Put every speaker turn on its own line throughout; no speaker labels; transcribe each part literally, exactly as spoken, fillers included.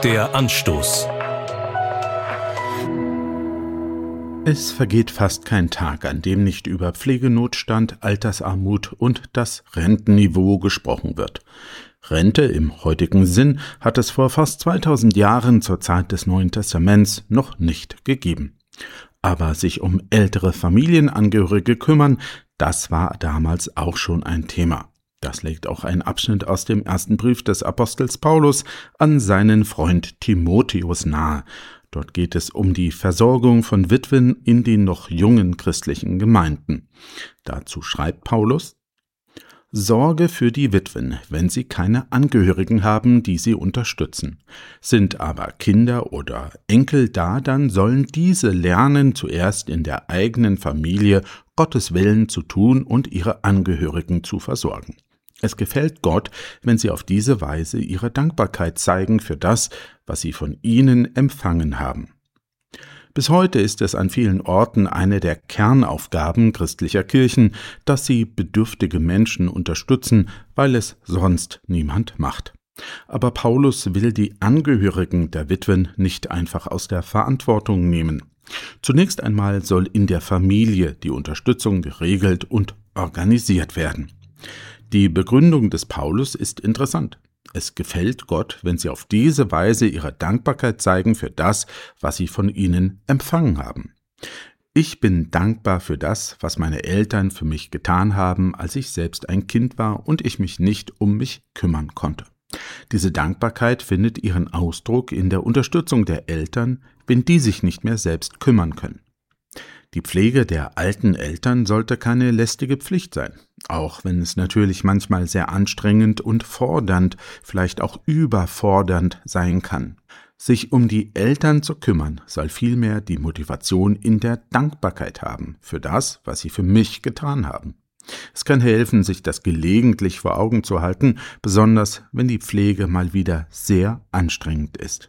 Der Anstoß.
Es vergeht fast kein Tag, an dem nicht über Pflegenotstand, Altersarmut und das Rentenniveau gesprochen wird. Rente im heutigen Sinn hat es vor fast zweitausend Jahren zur Zeit des Neuen Testaments noch nicht gegeben. Aber sich um ältere Familienangehörige kümmern, das war damals auch schon ein Thema. Das legt auch ein Abschnitt aus dem ersten Brief des Apostels Paulus an seinen Freund Timotheus nahe. Dort geht es um die Versorgung von Witwen in den noch jungen christlichen Gemeinden. Dazu schreibt Paulus: Sorge für die Witwen, wenn sie keine Angehörigen haben, die sie unterstützen. Sind aber Kinder oder Enkel da, dann sollen diese lernen, zuerst in der eigenen Familie Gottes Willen zu tun und ihre Angehörigen zu versorgen. Es gefällt Gott, wenn sie auf diese Weise ihre Dankbarkeit zeigen für das, was sie von ihnen empfangen haben. Bis heute ist es an vielen Orten eine der Kernaufgaben christlicher Kirchen, dass sie bedürftige Menschen unterstützen, weil es sonst niemand macht. Aber Paulus will die Angehörigen der Witwen nicht einfach aus der Verantwortung nehmen. Zunächst einmal soll in der Familie die Unterstützung geregelt und organisiert werden. Die Begründung des Paulus ist interessant. Es gefällt Gott, wenn sie auf diese Weise ihre Dankbarkeit zeigen für das, was sie von ihnen empfangen haben. Ich bin dankbar für das, was meine Eltern für mich getan haben, als ich selbst ein Kind war und ich mich nicht um mich kümmern konnte. Diese Dankbarkeit findet ihren Ausdruck in der Unterstützung der Eltern, wenn die sich nicht mehr selbst kümmern können. Die Pflege der alten Eltern sollte keine lästige Pflicht sein, auch wenn es natürlich manchmal sehr anstrengend und fordernd, vielleicht auch überfordernd sein kann. Sich um die Eltern zu kümmern, soll vielmehr die Motivation in der Dankbarkeit haben für das, was sie für mich getan haben. Es kann helfen, sich das gelegentlich vor Augen zu halten, besonders wenn die Pflege mal wieder sehr anstrengend ist.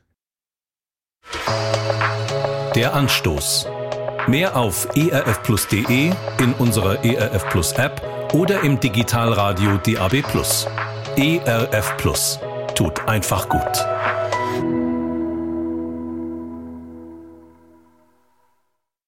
Der Anstoß. Mehr auf e r f plus punkt d e, in unserer E R F Plus App oder im Digitalradio D A B plus. E R F Plus. Tut einfach gut.